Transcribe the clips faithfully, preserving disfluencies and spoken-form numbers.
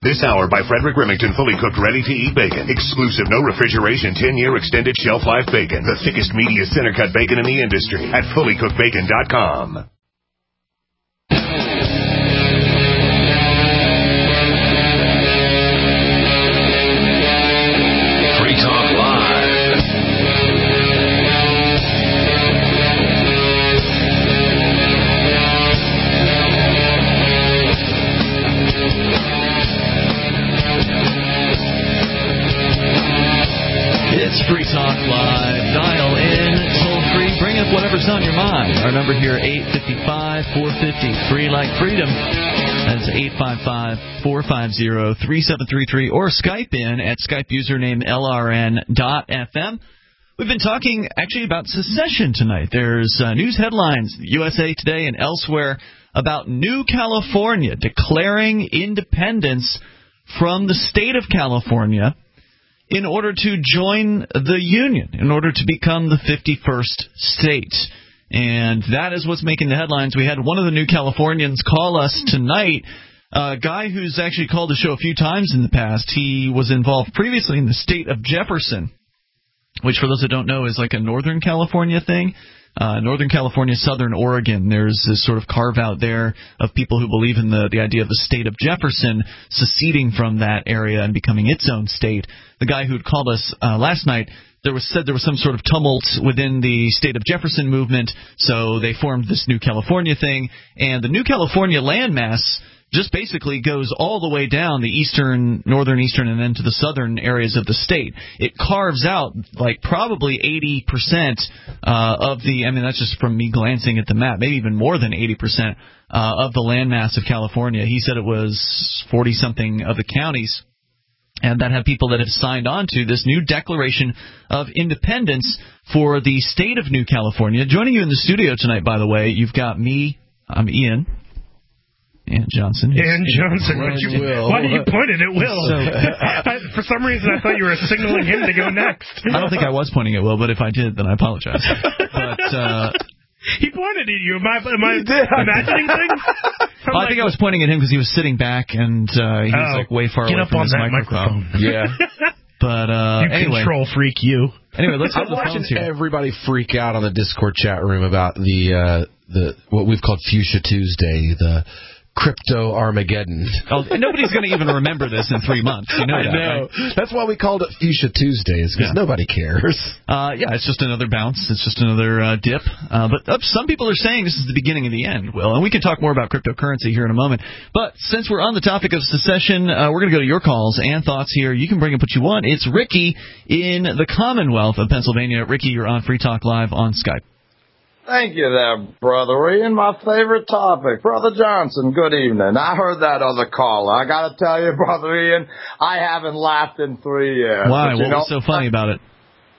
This hour by Frederick Remington, fully cooked, ready-to-eat bacon. Exclusive, no refrigeration, ten-year extended shelf life bacon. The thickest, meatiest, center-cut bacon in the industry at fully cooked bacon dot com. Free Talk Live. It's Free Talk Live. Dial in, toll free. Bring up whatever's on your mind. Our number here, eight five five, four five zero, free like freedom. That's eight five five, four five zero, three seven three three. Or Skype in at Skype username L R N dot F M. We've been talking actually about secession tonight. There's uh, news headlines, U S A Today and elsewhere, about New California declaring independence from the state of California in order to join the Union, in order to become the fifty-first state. And that is what's making the headlines. We had one of the New Californians call us tonight, a guy who's actually called the show a few times in the past. He was involved previously in the state of Jefferson, which for those that don't know is like a Northern California thing. Uh, Northern California, Southern Oregon, there's this sort of carve-out there of people who believe in the, the idea of the state of Jefferson seceding from that area and becoming its own state. The guy who'd called us uh, last night, there was said there was some sort of tumult within the state of Jefferson movement, so they formed this New California thing, and the New California landmass just basically goes all the way down the eastern, northern, eastern, and then to the southern areas of the state. It carves out like probably eighty percent uh, of the, I mean, that's just from me glancing at the map, maybe even more than eighty percent uh, of the landmass of California. He said it was forty-something of the counties, and that have people that have signed on to this new Declaration of Independence for the state of New California. Joining you in the studio tonight, by the way, you've got me, I'm Ian. And Johnson. And Johnson. Why, you, why did you point it at Will? So, I, for some reason, I thought you were signaling him to go next. I don't think I was pointing at Will, but if I did, then I apologize. But uh, he pointed at you. Am I, am I imagining things? Well, like, I think I was pointing at him because he was sitting back and uh, he was oh, like way far away from his microphone. microphone. Yeah. But uh, you anyway, control freak, you. Anyway, let's have I'm the watching phones here. Everybody freak out on the Discord chat room about the uh, the what we've called Fuchsia Tuesday, the Crypto Armageddon. Oh, nobody's going to even remember this in three months. You know I that, know. Right? That's why we called it Fuchsia Tuesdays, because Yeah. nobody cares. Uh, yeah, it's just another bounce. It's just another uh, dip. Uh, but uh, some people are saying this is the beginning of the end, Will. And we can talk more about cryptocurrency here in a moment. But since we're on the topic of secession, uh, we're going to go to your calls and thoughts here. You can bring up what you want. It's Ricky in the Commonwealth of Pennsylvania. Ricky, you're on Free Talk Live on Skype. Thank you there, Brother Ian. My favorite topic. Brother Johnson, good evening. I heard that other caller. I got to tell you, Brother Ian, I haven't laughed in three years. Why? But, what know, was so funny about it?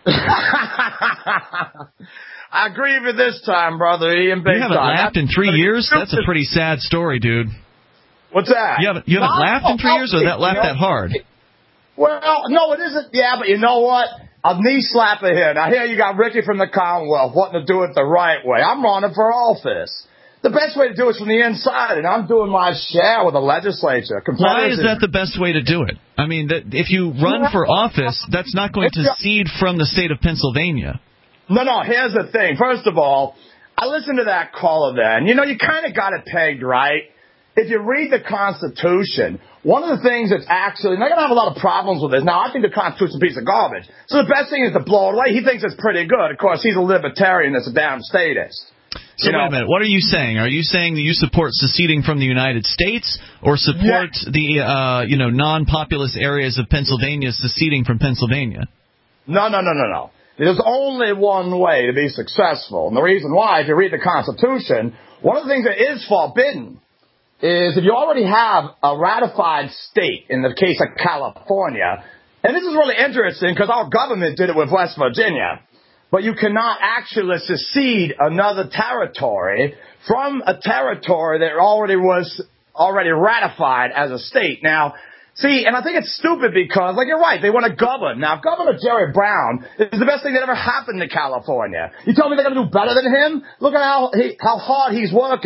I agree with you this time, Brother Ian. You haven't time. laughed in three years? That's a pretty sad story, dude. What's that? You haven't, you haven't no, laughed in three years, or that laughed that hard? Well, no, it isn't. Yeah, but you know what? A knee slapper here. Now, here you got Ricky from the Commonwealth wanting to do it the right way. I'm running for office. The best way to do it is from the inside, and I'm doing my share with the legislature. Why is that the best way to do it? I mean, that if you run for office, that's not going to cede from the state of Pennsylvania. No, no, here's the thing. First of all, I listened to that caller then. You know, you kind of got it pegged right. If you read the Constitution, one of the things that's actually, and they're going to have a lot of problems with this. Now, I think the Constitution's a piece of garbage. So the best thing is to blow it away. He thinks it's pretty good. Of course, he's a libertarian that's a damn statist. So you wait know, a minute. What are you saying? Are you saying that you support seceding from the United States or support yeah. the, uh, you know, non-populous areas of Pennsylvania seceding from Pennsylvania? No, no, no, no, no. There's only one way to be successful. And the reason why, if you read the Constitution, one of the things that is forbidden is if you already have a ratified state, in the case of California, and this is really interesting because our government did it with West Virginia, but you cannot actually secede another territory from a territory that already was already ratified as a state. Now, see, and I think it's stupid because, like, you're right, they want to govern. Now, Governor Jerry Brown is the best thing that ever happened to California. You tell me they're going to do better than him? Look at how he, how hard he's working.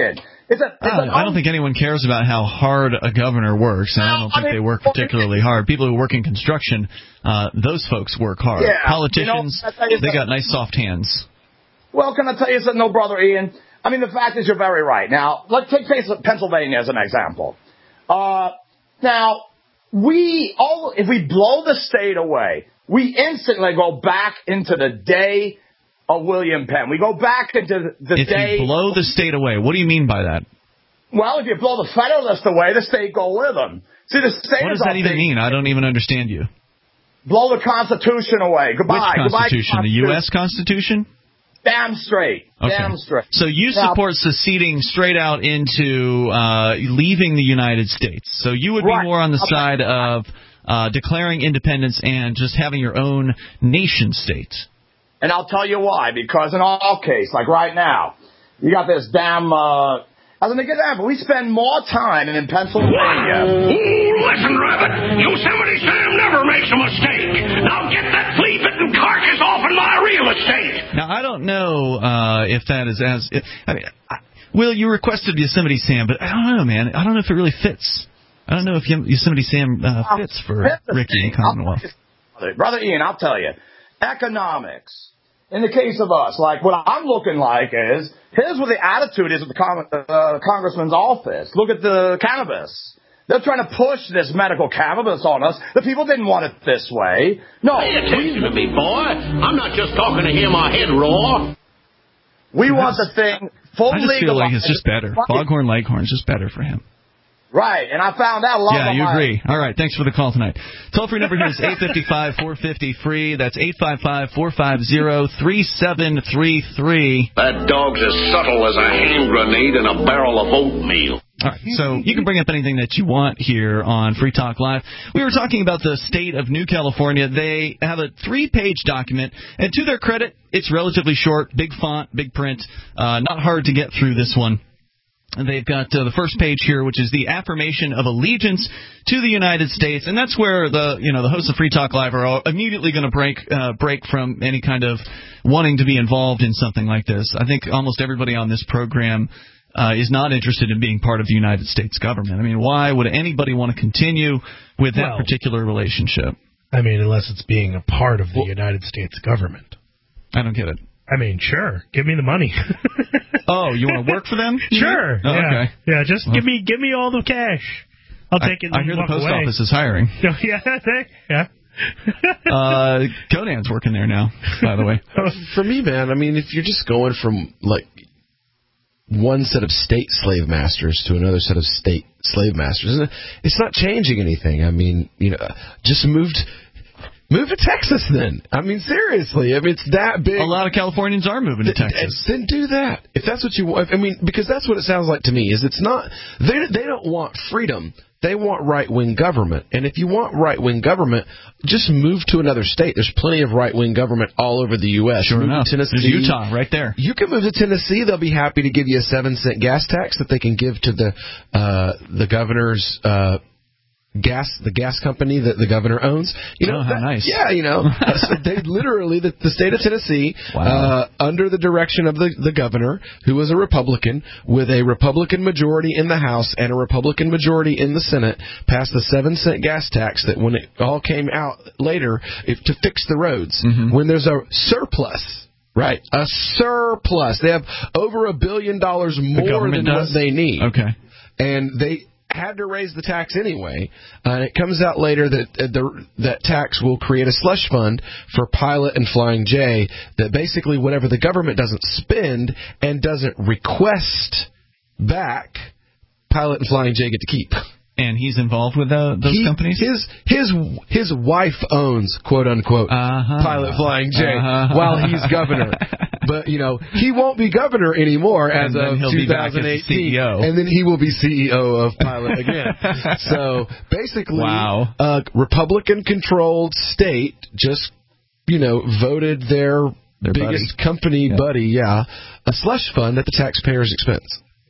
It's a, it's uh, I don't think anyone cares about how hard a governor works, and I don't think they work particularly hard. People who work in construction, uh, those folks work hard. Yeah, Politicians, you know, they got nice soft hands. Well, can I tell you something, no, Brother Ian? I mean, the fact is you're very right. Now, let's take Pennsylvania as an example. Uh, now, we all, if we blow the state away, we instantly go back into the day of William Penn. We go back into the if day... If you blow the state away, what do you mean by that? Well, if you blow the Federalist away, the state go with them. See, the state What does that even mean? I don't even understand you. Blow the Constitution away. Goodbye. Which Constitution? Goodbye, the U S Constitution? Damn straight. Okay. Damn straight. So you now, support seceding straight out into uh, leaving the United States. So you would right. be more on the okay. side of uh, declaring independence and just having your own nation state. And I'll tell you why. Because in our case, like right now, you got this damn... Uh, as an example, we spend more time in Pennsylvania. Ooh, listen, Rabbit. Yosemite Sam never makes a mistake. Now get that flea-bitten carcass off in my real estate. Now, I don't know uh, if that is as... I mean, I, Will, you requested Yosemite Sam, but I don't know, man. I don't know if it really fits. I don't know if Yosemite Sam uh, fits for Ricky and Commonwealth. Brother Ian, I'll tell you. Economics. In the case of us, like what I'm looking like is, here's what the attitude is at the con- uh, congressman's office. Look at the cannabis. They're trying to push this medical cannabis on us. The people didn't want it this way. No. Pay attention to me, boy. I'm not just talking to hear my head roar. We want the thing fully legalized. I just feel like it's just better. Right. Foghorn Leghorn's just better for him. Right, and I found out a lot Yeah, of you my... agree. All right, thanks for the call tonight. Toll-free number here is eight five five, four five zero, free. That's eight five five, four five zero, three seven three three. That dog's as subtle as a hand grenade in a barrel of oatmeal. All right, so you can bring up anything that you want here on Free Talk Live. We were talking about the state of New California. They have a three-page document, and to their credit, it's relatively short, big font, big print, uh, not hard to get through this one. And they've got uh, the first page here, which is the affirmation of allegiance to the United States, and that's where the you know the hosts of Free Talk Live are immediately going to break uh, break from any kind of wanting to be involved in something like this. I think almost everybody on this program uh, is not interested in being part of the United States government. I mean, why would anybody want to continue with that well, particular relationship? I mean, unless it's being a part of the well, United States government. I don't get it. I mean, sure. Give me the money. Oh, you want to work for them? Sure. Oh, yeah. Okay. Yeah. Just well, give me give me all the cash. I'll take I, it. And I hear the walk post away. office is hiring. Yeah. Yeah. uh, Conan's working there now, by the way. For me, man, I mean, if you're just going from like one set of state slave masters to another set of state slave masters, it's not changing anything. I mean, you know, just moved. Move to Texas, then. I mean, seriously. I mean, it's that big. A lot of Californians are moving to Texas. Then do that. If that's what you want. I mean, because that's what it sounds like to me, is it's not, they, they don't want freedom. They want right-wing government. And if you want right-wing government, just move to another state. There's plenty of right-wing government all over the U S Sure move enough. To Tennessee. There's Utah right there. You can move to Tennessee. They'll be happy to give you a seven cent gas tax that they can give to the uh, the governor's uh gas, the gas company that the governor owns. You know, oh, how that, nice. Yeah, you know, so they literally, the, the state of Tennessee, wow. uh, under the direction of the, the governor, who was a Republican, with a Republican majority in the House and a Republican majority in the Senate, passed the seven cent gas tax that when it all came out later, if, to fix the roads, mm-hmm. when there's a surplus. Right, a surplus. They have over a billion dollars more than does? what they need. Okay. And they had to raise the tax anyway, uh, and it comes out later that uh, the, that tax will create a slush fund for Pilot and Flying J, that basically whatever the government doesn't spend and doesn't request back, Pilot and Flying J get to keep. And he's involved with uh, those he, companies? His his his wife owns, quote unquote, uh-huh. Pilot Flying J uh-huh. while he's governor. But, you know, he won't be governor anymore as of two thousand eighteen. And then he will be C E O of Pilot again. So basically, wow. a Republican-controlled state just, you know, voted their, their biggest buddy. company yeah. buddy, yeah, a slush fund at the taxpayer's expense.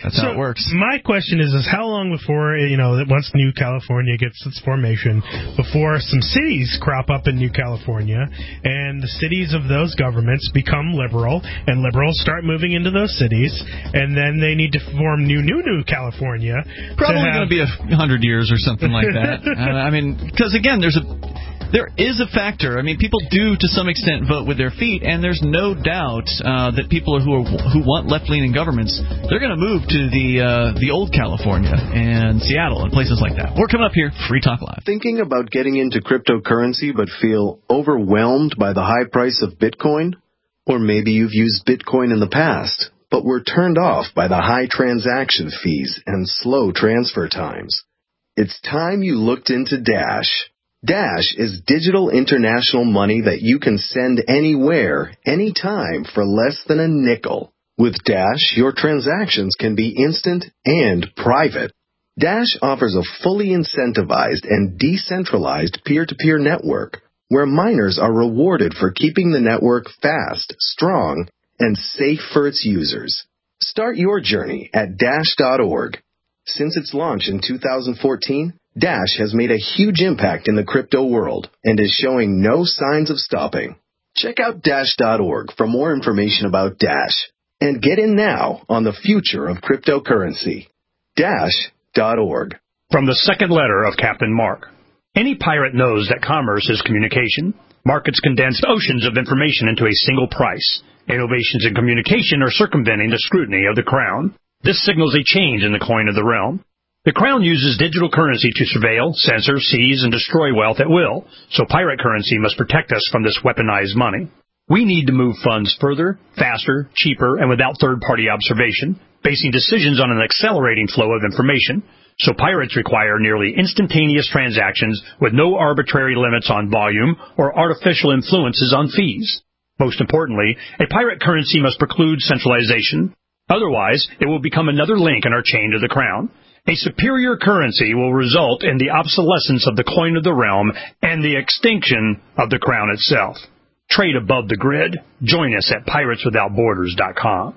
That's so how it works. My question is, is how long before, you know, that once New California gets its formation, before some cities crop up in New California, and the cities of those governments become liberal, and liberals start moving into those cities, and then they need to form new, new, new California. Probably have... going to be a hundred years or something like that. uh, I mean, because again, there's a there is a factor. I mean, people do to some extent vote with their feet, and there's no doubt uh, that people who are who want left-leaning governments, they're going to move to the uh, the old California and Seattle and places like that. We're coming up here, Free Talk Live. Thinking about getting into cryptocurrency but feel overwhelmed by the high price of Bitcoin? Or maybe you've used Bitcoin in the past, but were turned off by the high transaction fees and slow transfer times. It's time you looked into Dash. Dash is digital international money that you can send anywhere, anytime for less than a nickel. With Dash, your transactions can be instant and private. Dash offers a fully incentivized and decentralized peer-to-peer network where miners are rewarded for keeping the network fast, strong, and safe for its users. Start your journey at dash dot org. Since its launch in two thousand fourteen, Dash has made a huge impact in the crypto world and is showing no signs of stopping. Check out dash dot org for more information about Dash and get in now on the future of cryptocurrency. dash dot org. From the second letter of Captain Mark. Any pirate knows that commerce is communication. Markets condense oceans of information into a single price. Innovations in communication are circumventing the scrutiny of the Crown. This signals a change in the coin of the realm. The Crown uses digital currency to surveil, censor, seize, and destroy wealth at will, so pirate currency must protect us from this weaponized money. We need to move funds further, faster, cheaper, and without third-party observation, basing decisions on an accelerating flow of information, so pirates require nearly instantaneous transactions with no arbitrary limits on volume or artificial influences on fees. Most importantly, a pirate currency must preclude centralization. Otherwise, it will become another link in our chain to the Crown. A superior currency will result in the obsolescence of the coin of the realm and the extinction of the Crown itself. Trade above the grid. Join us at pirates without borders dot com.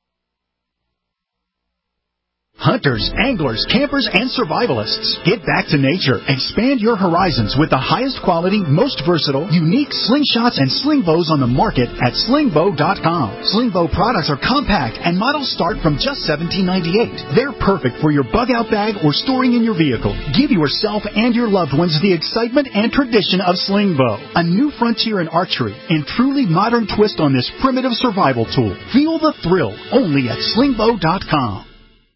Hunters, anglers, campers, and survivalists. Get back to nature. Expand your horizons with the highest quality, most versatile, unique slingshots and sling bows on the market at sling bow dot com. Sling bow products are compact and models start from just seventeen ninety-eight. They're perfect for your bug-out bag or storing in your vehicle. Give yourself and your loved ones the excitement and tradition of sling bow. A new frontier in archery and truly modern twist on this primitive survival tool. Feel the thrill only at sling bow dot com.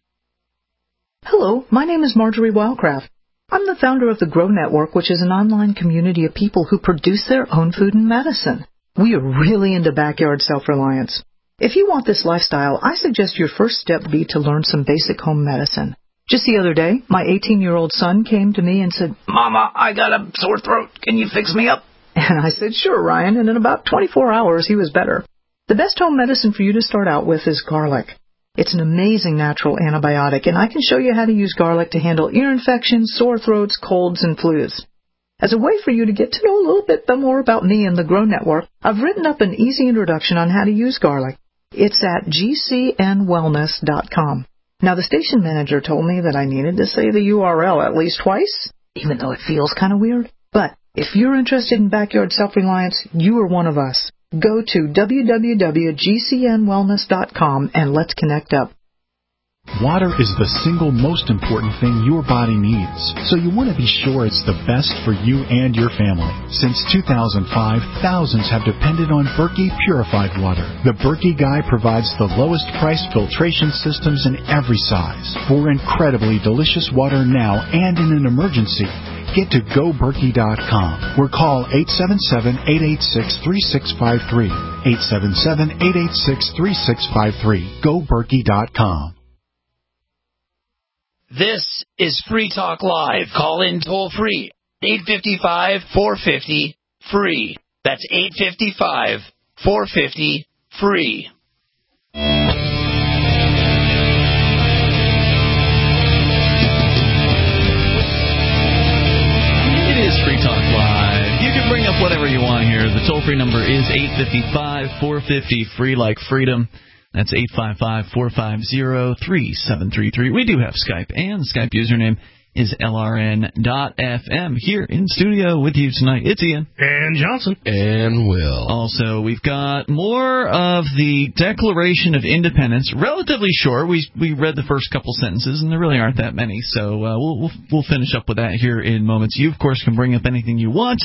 Hello, my name is Marjorie Wildcraft. I'm the founder of the Grow Network, which is an online community of people who produce their own food and medicine. We are really into backyard self-reliance. If you want this lifestyle, I suggest your first step be to learn some basic home medicine. Just the other day, my eighteen-year-old son came to me and said, "Mama, I got a sore throat. Can you fix me up?" And I said, "Sure, Ryan," and in about twenty-four hours, he was better. The best home medicine for you to start out with is garlic. It's an amazing natural antibiotic, and I can show you how to use garlic to handle ear infections, sore throats, colds, and flus. As a way for you to get to know a little bit more about me and the Grow Network, I've written up an easy introduction on how to use garlic. It's at g c n wellness dot com. Now, the station manager told me that I needed to say the U R L at least twice, even though it feels kind of weird. But if you're interested in backyard self-reliance, you are one of us. Go to w w w dot g c n wellness dot com and let's connect up. Water is the single most important thing your body needs, so you want to be sure it's the best for you and your family. Since two thousand five, thousands have depended on Berkey purified water. The Berkey Guy provides the lowest price filtration systems in every size for incredibly delicious water now and in an emergency. Get to go berkey dot com or call eight seven seven, eight eight six, three six five three. eight seven seven, eight eight six, three six five three. go berkey dot com. This is Free Talk Live. Call in toll free. eight five five, four five zero, free. That's eight five five, four five zero, free. Free Talk Live. You can bring up whatever you want here. The toll-free number is eight five five, four five zero, free like freedom. That's eight five five, four five zero, three seven three three. We do have Skype, and the Skype username is L R N dot F M. Here in studio with you tonight, it's Ian. And Johnson. And Will. Also, we've got more of the Declaration of Independence. Relatively short. We we read the first couple sentences, and there really aren't that many. So uh, we'll, we'll we'll finish up with that here in moments. You, of course, can bring up anything you want.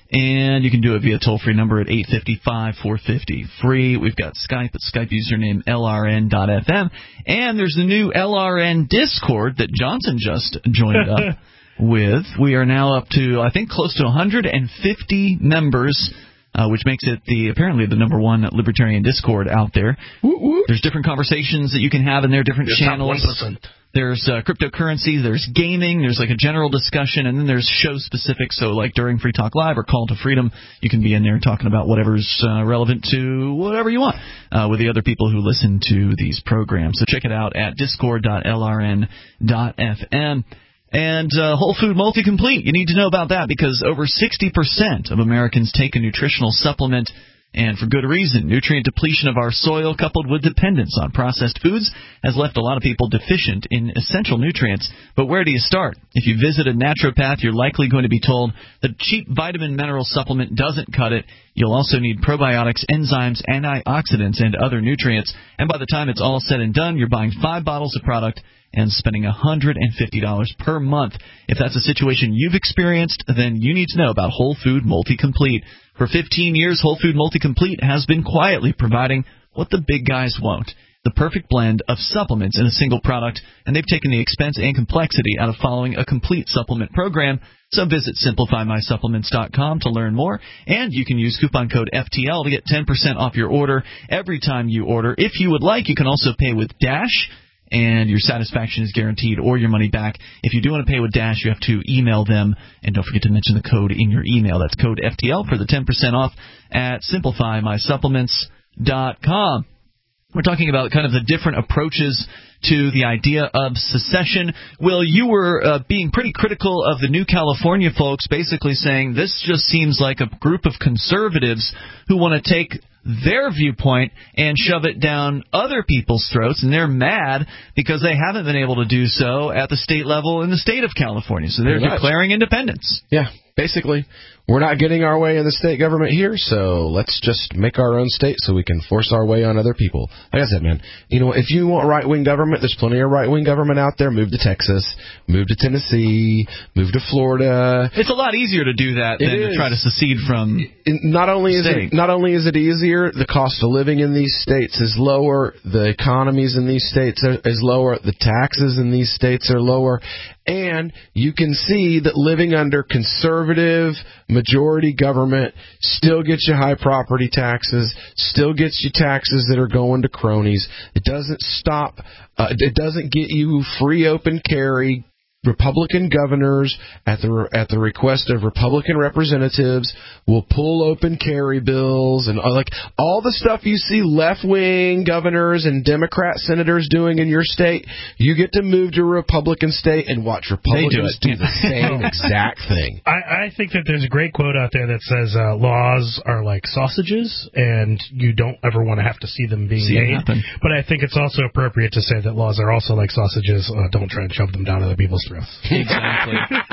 And you can do it via toll-free number at eight five five, four five zero, free. We've got Skype at Skype username L R N dot F M. And there's the new L R N Discord that Johnson just joined up with. We are now up to, I think, close to one hundred fifty members, uh, which makes it the apparently the number one libertarian Discord out there. Woo, woo. There's different conversations that you can have in there, different Your channels. top one percent. There's uh, cryptocurrency, there's gaming, there's like a general discussion, and then there's show-specific. So like during Free Talk Live or Call to Freedom, you can be in there talking about whatever's uh, relevant to whatever you want uh, with the other people who listen to these programs. So check it out at discord dot L R N dot F M. And uh, Whole Food Multi-Complete, you need to know about that because over sixty percent of Americans take a nutritional supplement. And for good reason. Nutrient depletion of our soil coupled with dependence on processed foods has left a lot of people deficient in essential nutrients. But where do you start? If you visit a naturopath, you're likely going to be told that a cheap vitamin mineral supplement doesn't cut it. You'll also need probiotics, enzymes, antioxidants, and other nutrients. And by the time it's all said and done, you're buying five bottles of product and spending one hundred fifty dollars per month. If that's a situation you've experienced, then you need to know about Whole Food Multi-Complete. For fifteen years, Whole Food Multi-Complete has been quietly providing what the big guys won't, the perfect blend of supplements in a single product, and they've taken the expense and complexity out of following a complete supplement program. So visit simplify my supplements dot com to learn more, and you can use coupon code F T L to get ten percent off your order every time you order. If you would like, you can also pay with Dash, and your satisfaction is guaranteed or your money back. If you do want to pay with Dash, you have to email them, and don't forget to mention the code in your email. That's code F T L for the ten percent off at simplify my supplements dot com. We're talking about kind of the different approaches to the idea of secession. Will, you were uh, being pretty critical of the New California folks, basically saying this just seems like a group of conservatives who want to take their viewpoint and shove it down other people's throats, and they're mad because they haven't been able to do so at the state level in the state of California. So they're declaring independence. Yeah, basically, we're not getting our way in the state government here, so let's just make our own state so we can force our way on other people. Like I said, man, you know, if you want right-wing government, there's plenty of right-wing government out there. Move to Texas, move to Tennessee, move to Florida. It's a lot easier to do that than to try to secede from not only is it not only is it easier, the cost of living in these states is lower, the economies in these states are, is lower, the taxes in these states are lower, and you can see that living under conservative majority government still gets you high property taxes, still gets you taxes that are going to cronies. It doesn't stop, uh, it doesn't get you free open carry. Republican governors, at the at the request of Republican representatives, will pull open carry bills and uh, like all the stuff you see left-wing governors and Democrat senators doing in your state. You get to move to a Republican state and watch Republicans do, do the same exact thing. I, I think that there's a great quote out there that says uh, laws are like sausages, and you don't ever want to have to see them being see made. But I think it's also appropriate to say that laws are also like sausages. Uh, don't try and shove them down other people's throats. Exactly.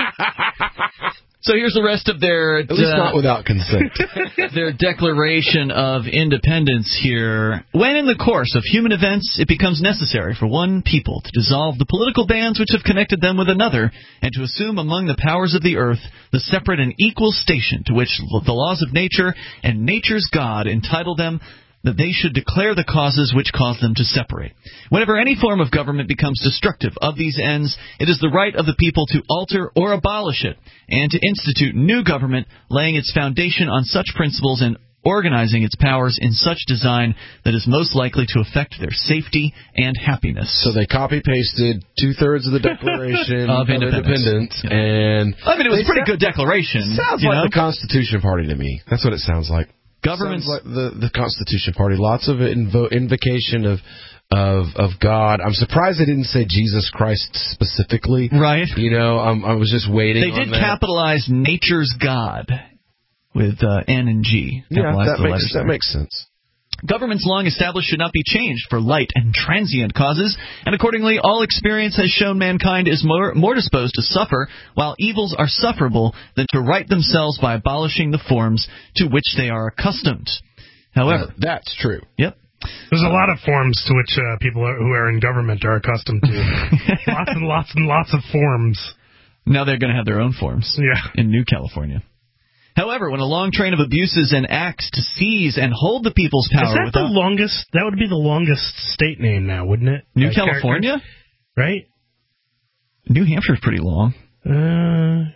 So here's the rest of their... At least uh, not without consent. Their declaration of independence here. When in the course of human events it becomes necessary for one people to dissolve the political bands which have connected them with another, and to assume among the powers of the earth the separate and equal station to which the laws of nature and nature's God entitle them, that they should declare the causes which cause them to separate. Whenever any form of government becomes destructive of these ends, it is the right of the people to alter or abolish it, and to institute new government, laying its foundation on such principles and organizing its powers in such design that is most likely to affect their safety and happiness. So they copy-pasted two-thirds of the Declaration of Independence. independence yeah. and I mean, it was a pretty sa- good declaration. Sounds you like know? the Constitution Party to me. That's what it sounds like. Governments Sounds like the, the Constitution Party. Lots of invo- invocation of of of God. I'm surprised they didn't say Jesus Christ specifically. Right. You know, um, I was just waiting. They on did that. capitalize nature's God with uh, N and G. Yeah, that makes that makes sense. Governments long established should not be changed for light and transient causes, and accordingly, all experience has shown mankind is more, more disposed to suffer, while evils are sufferable, than to right themselves by abolishing the forms to which they are accustomed. However, uh, that's true. Yep. There's a lot of forms to which uh, people are, who are in government are accustomed to. Lots and lots and lots of forms. Now they're going to have their own forms yeah. in New California. However, when a long train of abuses and acts to seize and hold the people's power... Is that without, the longest... That would be the longest state name now, wouldn't it? New like California? Right? New Hampshire's pretty long. Uh...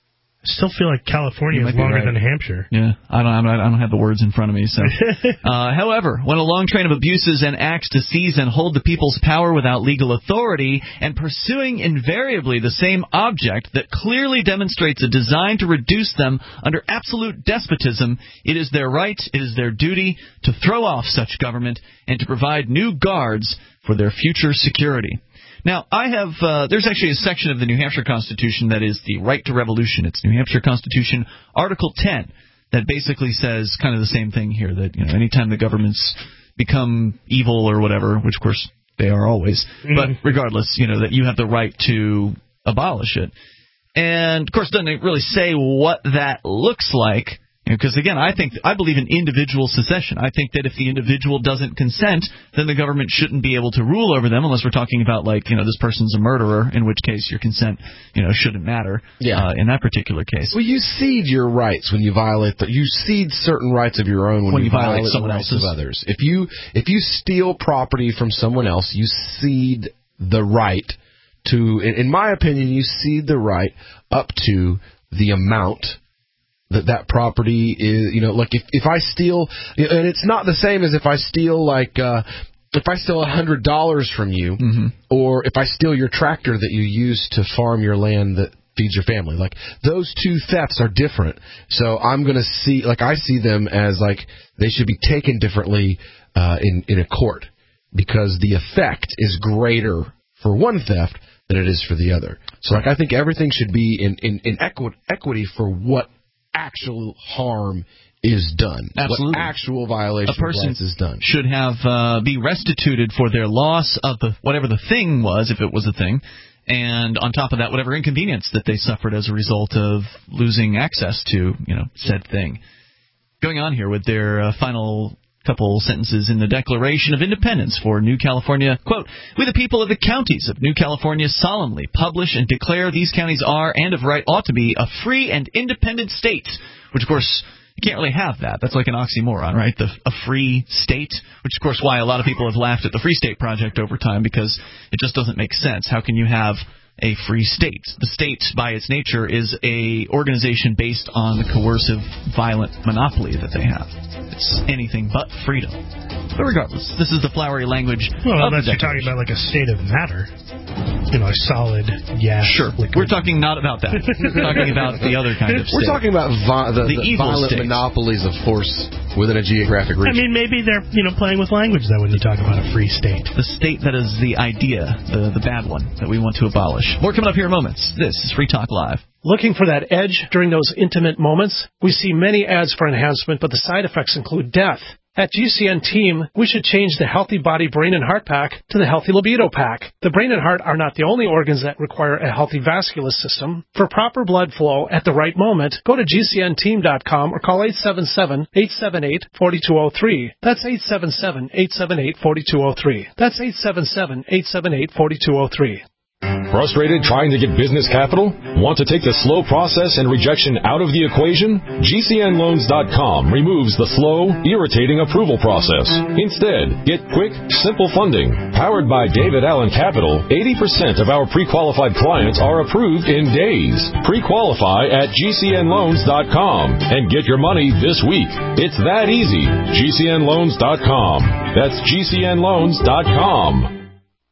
I still feel like California is longer right. than Hampshire. Yeah, I don't, I don't have the words in front of me. So, uh, however, when a long train of abuses and acts to seize and hold the people's power without legal authority, and pursuing invariably the same object that clearly demonstrates a design to reduce them under absolute despotism, it is their right, it is their duty to throw off such government and to provide new guards for their future security. Now, I have, uh, there's actually a section of the New Hampshire Constitution that is the right to revolution. It's New Hampshire Constitution, Article ten, that basically says kind of the same thing here, that, you know, anytime the governments become evil or whatever, which of course they are always, mm-hmm. but regardless, you know, that you have the right to abolish it. And, of course, it doesn't really say what that looks like. Because, again, I think I believe in individual secession. I think that if the individual doesn't consent, then the government shouldn't be able to rule over them, unless we're talking about, like, you know, this person's a murderer, in which case your consent, you know, shouldn't matter yeah. uh, in that particular case. Well, you cede your rights when you violate the, you cede certain rights of your own when, when you, you violate, violate someone the rights else's. of others. If you if you steal property from someone else, you cede the right to, in, in my opinion, you cede the right up to the amount that that property is, you know, like if, if I steal, and it's not the same as if I steal, like, uh, if I steal one hundred dollars from you, mm-hmm. or if I steal your tractor that you use to farm your land that feeds your family. Like, those two thefts are different. So I'm going to see, like, I see them as, like, they should be taken differently uh, in, in a court, because the effect is greater for one theft than it is for the other. So, like, I think everything should be in, in, in equi- equity for what actual harm is done. Absolutely. What actual violation a person of rights is done. Should have uh, be restituted for their loss of the whatever the thing was, if it was a thing, and on top of that, whatever inconvenience that they suffered as a result of losing access to, you know, said thing. Going on here with their uh, final couple sentences in the Declaration of Independence for New California, quote, "We the people of the counties of New California solemnly publish and declare these counties are, and of right ought to be, a free and independent state," which, of course, you can't really have that. That's like an oxymoron, right? The, a free state, which, of course, why a lot of people have laughed at the Free State Project over time, because it just doesn't make sense. How can you have a free state? The state, by its nature, is a organization based on the coercive, violent monopoly that they have. It's anything but freedom. But regardless, this is the flowery language well, of unless the you're talking about like a state of matter. You know, a solid gas. Sure. Liquid. We're talking not about that. We're talking about the other kind of state. We're talking about vi- the, the, the evil violent states. monopolies of force within a geographic region. I mean, maybe they're, you know, playing with language, though, when you talk about a free state. The state that is the idea, the, the bad one, that we want to abolish. More coming up here in moments. This is Free Talk Live. Looking for that edge during those intimate moments? We see many ads for enhancement, but the side effects include death. At G C N Team, we should change the Healthy Body, Brain, and Heart Pack to the Healthy Libido Pack. The brain and heart are not the only organs that require a healthy vascular system. For proper blood flow at the right moment, go to G C N team dot com or call eight seven seven, eight seven eight, four two zero three. That's eight seven seven, eight seven eight, four two zero three. That's eight seven seven, eight seven eight, four two zero three. Frustrated trying to get business capital? Want to take the slow process and rejection out of the equation? G C N loans dot com removes the slow, irritating approval process. Instead, get quick, simple funding. Powered by David Allen Capital, eighty percent of our pre-qualified clients are approved in days. Pre-qualify at G C N loans dot com and get your money this week. It's that easy. G C N loans dot com. That's G C N loans dot com.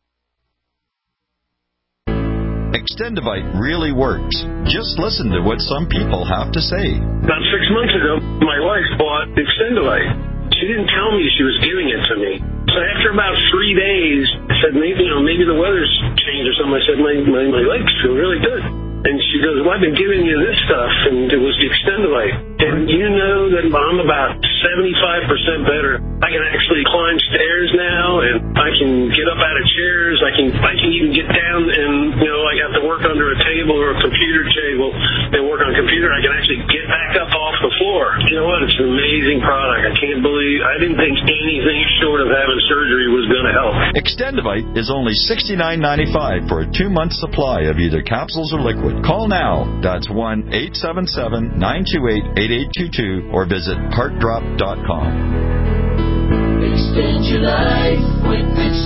Extendivite really works. Just listen to what some people have to say. About six months ago, my wife bought Extendivite. She didn't tell me she was giving it to me. So after about three days, I said, maybe, you know, maybe the weather's changed or something. I said, my, my, my legs feel really good. And she goes, well, I've been giving you this stuff, and it was the Extendivite. And you know that I'm about seventy-five percent better. I can actually climb stairs now, and I can get up out of chairs. I can I can even get down and, you know, I have to work under a table or a computer table and work on a computer. I can actually get back up off the floor. You know what? It's an amazing product. I can't believe, I didn't think anything short of having surgery was going to help. Extendivite is only sixty-nine ninety-five for a two-month supply of either capsules or liquid. Call now. That's one eight seven seven, nine two eight, eight eight two two or visit heart drop dot com. Extend your life with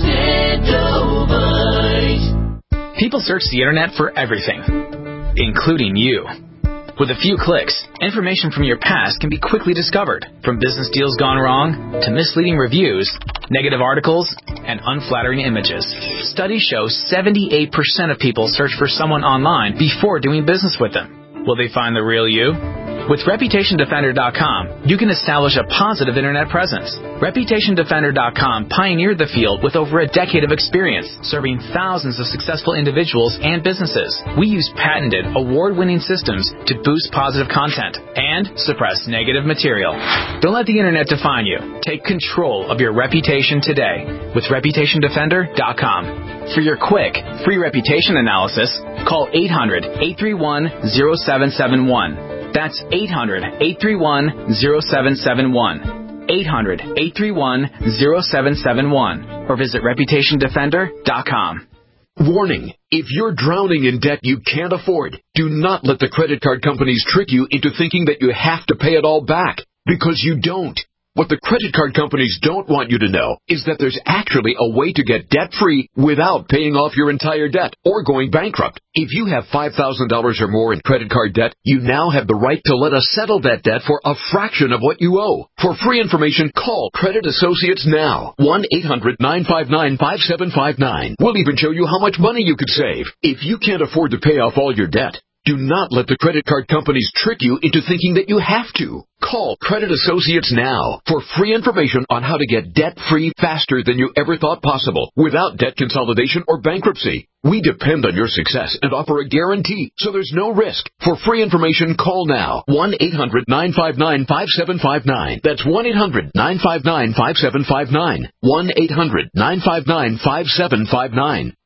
Extendovite. People search the internet for everything, including you. With a few clicks, information from your past can be quickly discovered, from business deals gone wrong to misleading reviews, negative articles, and unflattering images. Studies show seventy-eight percent of people search for someone online before doing business with them. Will they find the real you? With Reputation Defender dot com, you can establish a positive internet presence. Reputation Defender dot com pioneered the field with over a decade of experience, serving thousands of successful individuals and businesses. We use patented, award-winning systems to boost positive content and suppress negative material. Don't let the internet define you. Take control of your reputation today with Reputation Defender dot com. For your quick, free reputation analysis, call eight hundred, eight three one, zero seven seven one. That's eight hundred, eight three one, zero seven seven one. eight hundred, eight three one, zero seven seven one. Or visit Reputation Defender dot com. Warning. If you're drowning in debt you can't afford, do not let the credit card companies trick you into thinking that you have to pay it all back, because you don't. What the credit card companies don't want you to know is that there's actually a way to get debt-free without paying off your entire debt or going bankrupt. If you have five thousand dollars or more in credit card debt, you now have the right to let us settle that debt for a fraction of what you owe. For free information, call Credit Associates now. one eight hundred, nine five nine, five seven five nine. We'll even show you how much money you could save. If you can't afford to pay off all your debt, do not let the credit card companies trick you into thinking that you have to. Call Credit Associates now for free information on how to get debt-free faster than you ever thought possible without debt consolidation or bankruptcy. We depend on your success and offer a guarantee, so there's no risk. For free information, call now. one eight hundred, nine five nine, five seven five nine. That's one eight hundred, nine five nine, five seven five nine. one eight hundred, nine five nine, five seven five nine.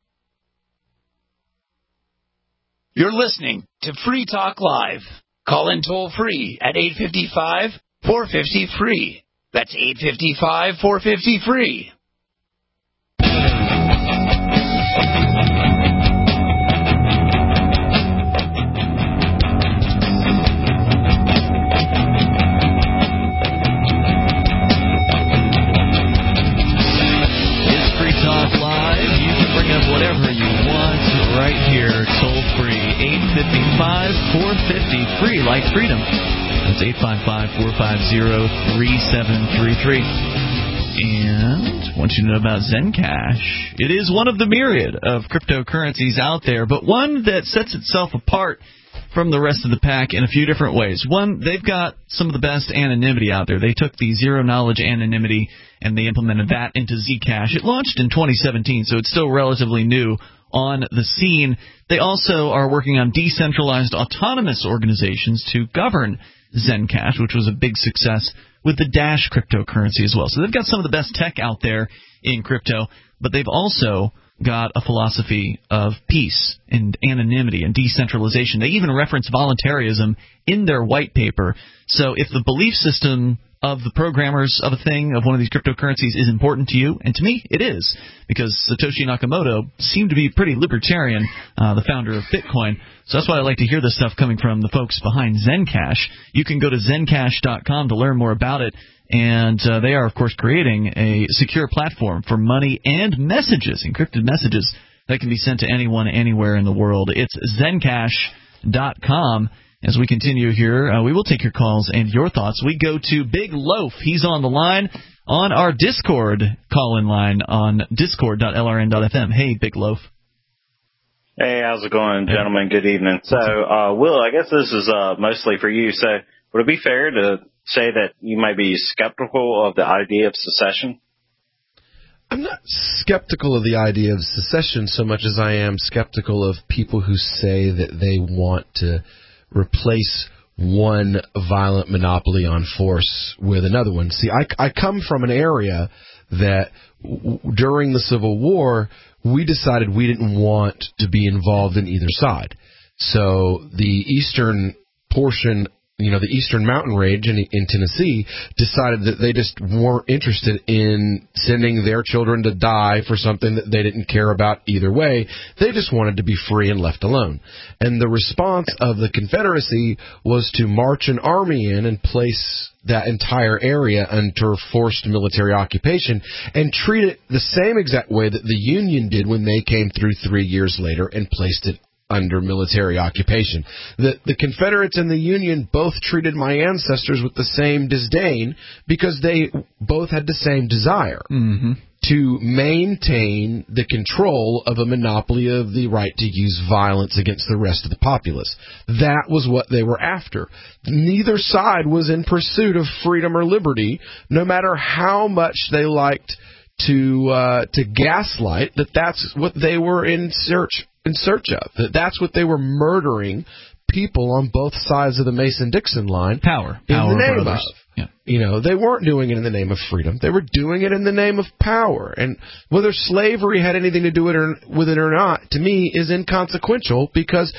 You're listening to Free Talk Live. Call in toll free at eight five five, four five zero, free. That's eight five five, four five zero, free. It's Free Talk Live. You can bring up whatever you want right here, toll free. eight five five, four five zero, free, like freedom. That's eight five five, four five zero, three seven three three. And I want you to know about Zencash. It is one of the myriad of cryptocurrencies out there, but one that sets itself apart from the rest of the pack in a few different ways. One, they've got some of the best anonymity out there. They took the zero-knowledge anonymity and they implemented that into Zcash. It launched in twenty seventeen, so it's still relatively new on the scene. They also are working on decentralized autonomous organizations to govern Zencash, which was a big success with the Dash cryptocurrency as well. So they've got some of the best tech out there in crypto, but they've also got a philosophy of peace and anonymity and decentralization. They even reference voluntarism in their white paper. So if the belief system of the programmers of a thing, of one of these cryptocurrencies, is important to you, and to me it is, because Satoshi Nakamoto seemed to be pretty libertarian, uh, the founder of Bitcoin. So that's why I like to hear this stuff coming from the folks behind Zencash. You can go to zencash dot com to learn more about it, and uh, they are, of course, creating a secure platform for money and messages, encrypted messages, that can be sent to anyone, anywhere in the world. It's zencash dot com. As we continue here, uh, we will take your calls and your thoughts. We go to Big Loaf. He's on the line on our Discord call-in line on discord dot l r n dot f m. Hey, Big Loaf. Hey, how's it going, gentlemen? Good evening. So, uh, Will, I guess this is uh, mostly for you. So, would it be fair to say that you might be skeptical of the idea of secession? I'm not skeptical of the idea of secession so much as I am skeptical of people who say that they want to replace one violent monopoly on force with another one. See, I, I come from an area that w- during the Civil War, we decided we didn't want to be involved in either side. So the eastern portion, you know, the eastern mountain range in, in Tennessee decided that they just weren't interested in sending their children to die for something that they didn't care about either way. They just wanted to be free and left alone. And the response of the Confederacy was to march an army in and place that entire area under forced military occupation and treat it the same exact way that the Union did when they came through three years later and placed it under military occupation. The, the Confederates and the Union both treated my ancestors with the same disdain because they both had the same desire mm-hmm. to maintain the control of a monopoly of the right to use violence against the rest of the populace. That was what they were after. Neither side was in pursuit of freedom or liberty, no matter how much they liked to uh, to gaslight that that's what they were in search in search of. That that's what they were murdering people on both sides of the Mason-Dixon line. Power. In Power the name of of. Yeah. You know, they weren't doing it in the name of freedom. They were doing it in the name of power. And whether slavery had anything to do with it or, with it or not, to me, is inconsequential because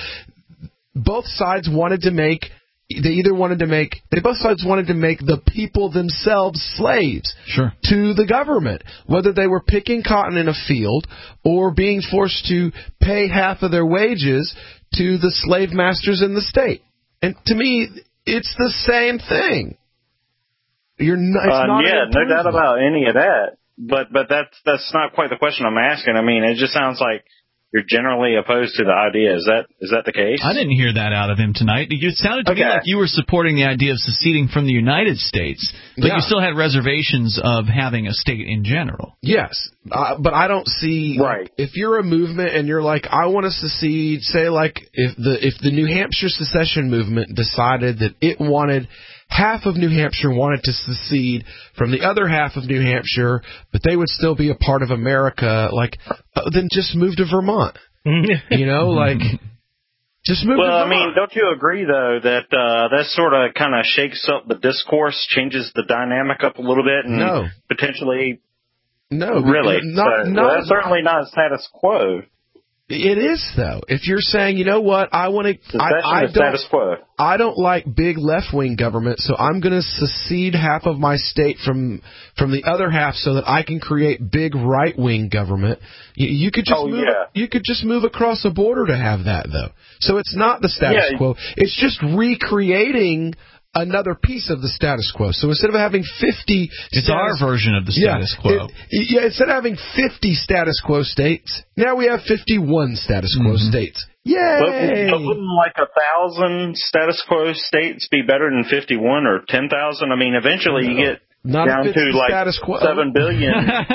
both sides wanted to make They either wanted to make, they both sides wanted to make the people themselves slaves sure. to the government, whether they were picking cotton in a field or being forced to pay half of their wages to the slave masters in the state. And to me, it's the same thing. You're not, it's uh, not yeah, no doubt about any of that. But but that's that's not quite the question I'm asking. I mean, it just sounds like you're generally opposed to the idea. Is that is that the case? I didn't hear that out of him tonight. It sounded to okay. me like you were supporting the idea of seceding from the United States, but yeah. you still had reservations of having a state in general. Yes, uh, but I don't see. Right. Like, if you're a movement and you're like, I want to secede, say like if the if the New Hampshire secession movement decided that it wanted. Half of New Hampshire wanted to secede from the other half of New Hampshire, but they would still be a part of America. Like, uh, then just move to Vermont. You know, like, just move well, to Vermont. I mean, don't you agree, though, that uh, that sort of kind of shakes up the discourse, changes the dynamic up a little bit, and no. potentially... No. Really? Not, so, not, well, that's certainly not status quo. It is, though. If you're saying, you know what, I want to, I, I don't, status quo. I don't like big left-wing government, so I'm going to secede half of my state from from the other half so that I can create big right-wing government. You, you could just oh, move, yeah. you could just move across the border to have that, though. So it's not the status yeah. quo. It's just recreating another piece of the status quo. So instead of having fifty... It's status, our version of the status yeah, quo. It, yeah, instead of having fifty status quo states, now we have fifty-one status quo mm-hmm. states. Yay! But, but wouldn't like a thousand status quo states be better than fifty-one or ten thousand? I mean, eventually no. you get Not down to like status quo. seven billion.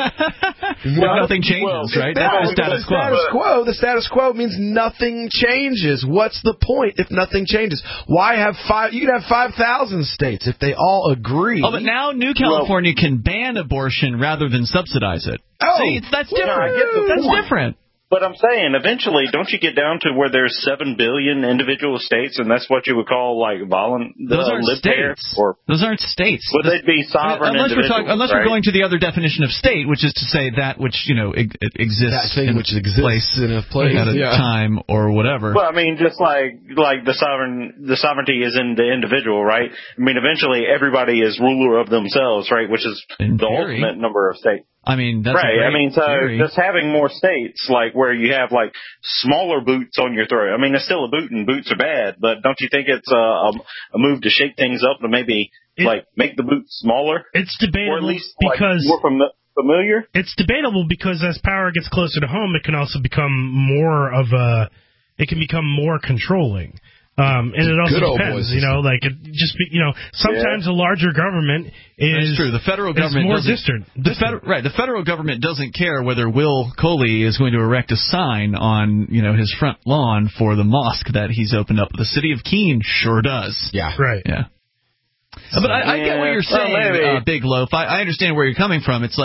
well, nothing changes, well, right? That's the status quo. Status quo. The status quo means nothing changes. What's the point if nothing changes? Why have five? You could have five thousand states if they all agree. Oh, but now New California well, can ban abortion rather than subsidize it. Oh, See, that's well, different. No, I get the that's point. different. But I'm saying, eventually, don't you get down to where there's seven billion individual states, and that's what you would call like volunt? Those aren't states. Or those aren't states. Well, they'd be sovereign unless individuals. We're talking, unless right? we're going to the other definition of state, which is to say that which you know e- exists that thing in which exists place, in a place at a yeah. time or whatever. Well, I mean, just like like the sovereign, the sovereignty is in the individual, right? I mean, eventually, everybody is ruler of themselves, right? Which is in the theory. ultimate number of states. I mean, that's right. A great I mean, so theory. just having more states, like where you have like smaller boots on your throat. I mean, it's still a boot, and boots are bad. But don't you think it's a, a, a move to shake things up to maybe it, like make the boots smaller? It's debatable or at least, because like, more fam- familiar. It's debatable because as power gets closer to home, it can also become more of a. It can become more controlling. Um, and it also depends, you know, like it just, be, you know, sometimes yeah. a larger government is That's true. The federal government more doesn't, distant. The fed, right. The federal government doesn't care whether Will Coley is going to erect a sign on, you know, his front lawn for the mosque that he's opened up. The city of Keene sure does. Yeah. Right. Yeah. But I, I get what you're saying, well, uh, Big Loaf. I, I understand where you're coming from. It's like,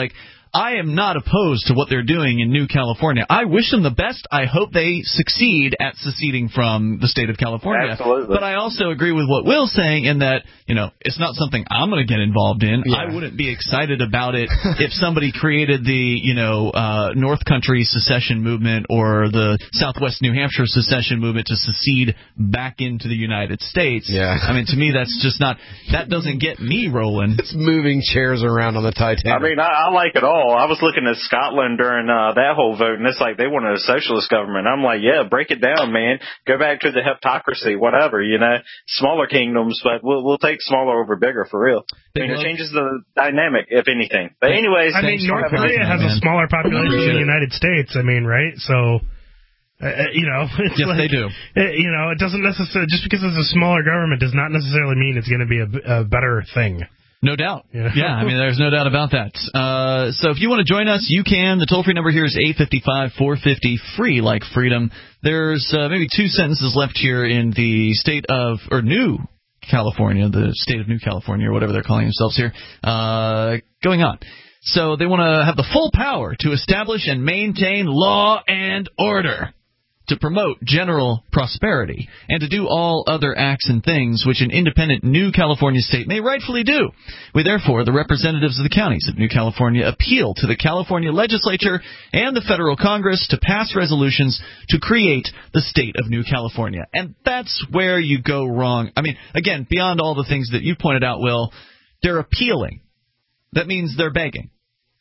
I am not opposed to what they're doing in New California. I wish them the best. I hope they succeed at seceding from the state of California. Absolutely. But I also agree with what Will's saying in that, you know, it's not something I'm going to get involved in. Yeah. I wouldn't be excited about it if somebody created the, you know, uh, North Country secession movement or the Southwest New Hampshire secession movement to secede back into the United States. Yeah. I mean, to me, that's just not, that doesn't get me rolling. It's moving chairs around on the Titanic. I mean, I, I like it all. I was looking at Scotland during uh, that whole vote, and it's like they wanted a socialist government. I'm like, yeah, break it down, man. Go back to the heptocracy, whatever, you know. Smaller kingdoms, but we'll we'll take smaller over bigger for real. I mean, it changes the dynamic, if anything. But anyways, I mean, North Korea has a smaller population than the United States. I mean, right? So. Uh, you know, it's yes, like, they do. It, you know, it doesn't necessarily, just because it's a smaller government does not necessarily mean it's going to be a, a better thing. No doubt. Yeah. yeah, I mean, there's no doubt about that. Uh, so if you want to join us, you can. The toll-free number here is eight five five, four five zero, free like freedom. There's uh, maybe two sentences left here in the state of, or New California, the state of New California, or whatever they're calling themselves here, uh, going on. So they want to have the full power to establish and maintain law and order, to promote general prosperity, and to do all other acts and things which an independent New California state may rightfully do. We therefore, the representatives of the counties of New California, appeal to the California legislature and the federal Congress to pass resolutions to create the state of New California. And that's where you go wrong. I mean, again, beyond all the things that you pointed out, Will, they're appealing. That means they're begging.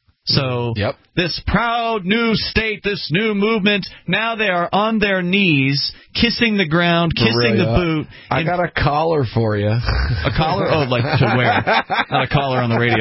So yep. This proud new state, this new movement, now they are on their knees, kissing the ground, kissing really, the boot. Uh, I got a collar for you. A collar? Oh, like to wear. Not a collar on the radio.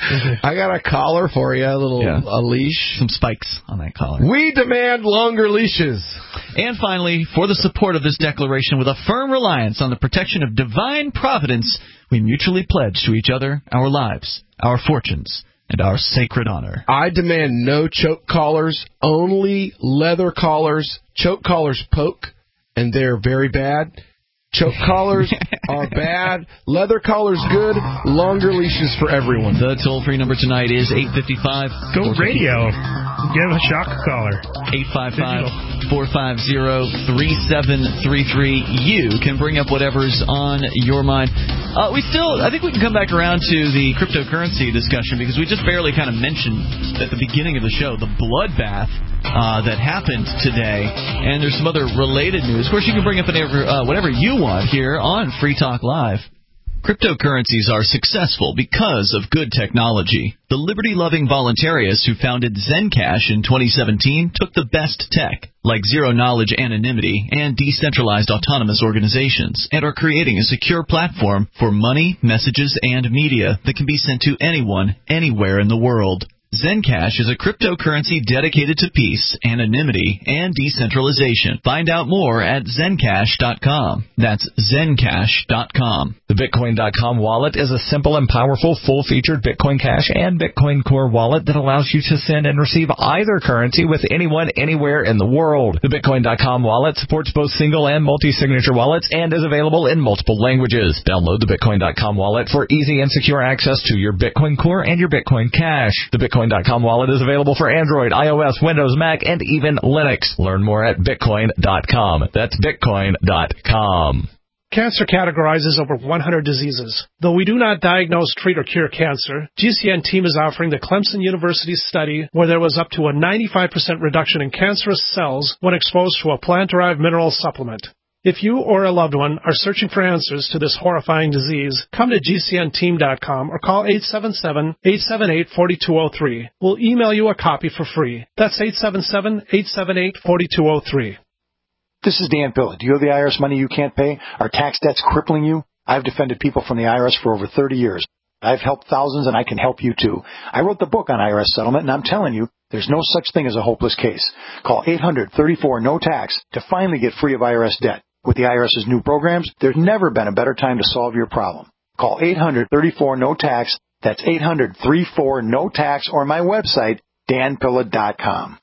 I got a collar for you, a little yeah. a leash. Some spikes on that collar. We demand longer leashes. And finally, for the support of this declaration, with a firm reliance on the protection of divine providence, we mutually pledge to each other our lives, our fortunes, and our sacred honor. I demand no choke collars, only leather collars. Choke collars poke, and they're very bad. Choke collars are bad. Leather collars good. Longer leashes for everyone. The toll-free number tonight is eight five five. Go radio. Give a shock collar. eight five five, four five zero, three seven three three. You can bring up whatever's on your mind. Uh, we still, I think we can come back around to the cryptocurrency discussion because we just barely kind of mentioned at the beginning of the show the bloodbath uh, that happened today. And there's some other related news. Of course, you can bring up whatever, uh, whatever you want here on Free Talk Live. Cryptocurrencies are successful because of good technology. The liberty-loving voluntarists who founded Zencash in twenty seventeen took the best tech, like zero-knowledge anonymity and decentralized autonomous organizations, and are creating a secure platform for money, messages, and media that can be sent to anyone, anywhere in the world. Zencash is a cryptocurrency dedicated to peace, anonymity, and decentralization. Find out more at zencash dot com. That's zencash dot com. The Bitcoin dot com wallet is a simple and powerful full-featured Bitcoin Cash and Bitcoin Core wallet that allows you to send and receive either currency with anyone, anywhere in the world. The Bitcoin dot com wallet supports both single and multi-signature wallets and is available in multiple languages. Download the Bitcoin dot com wallet for easy and secure access to your Bitcoin Core and your Bitcoin Cash. The Bitcoin dot com wallet is available for Android, iOS, Windows, Mac, and even Linux. Learn more at Bitcoin dot com. That's Bitcoin dot com. Cancer categorizes over one hundred diseases. Though we do not diagnose, treat, or cure cancer, G C N team is offering the Clemson University study where there was up to a ninety-five percent reduction in cancerous cells when exposed to a plant-derived mineral supplement. If you or a loved one are searching for answers to this horrifying disease, come to G C N team dot com or call eight seven seven, eight seven eight, four two zero three. We'll email you a copy for free. That's eight seven seven, eight seven eight, four two zero three. This is Dan Pilla. Do you have the I R S money you can't pay? Are tax debts crippling you? I've defended people from the I R S for over thirty years. I've helped thousands, and I can help you too. I wrote the book on I R S settlement, and I'm telling you, there's no such thing as a hopeless case. Call eight hundred, thirty-four, no tax to finally get free of I R S debt. With the IRS's new programs, there's never been a better time to solve your problem. Call eight hundred, thirty-four, no tax. That's eight hundred, thirty-four, no tax, or my website, dan pilla dot com.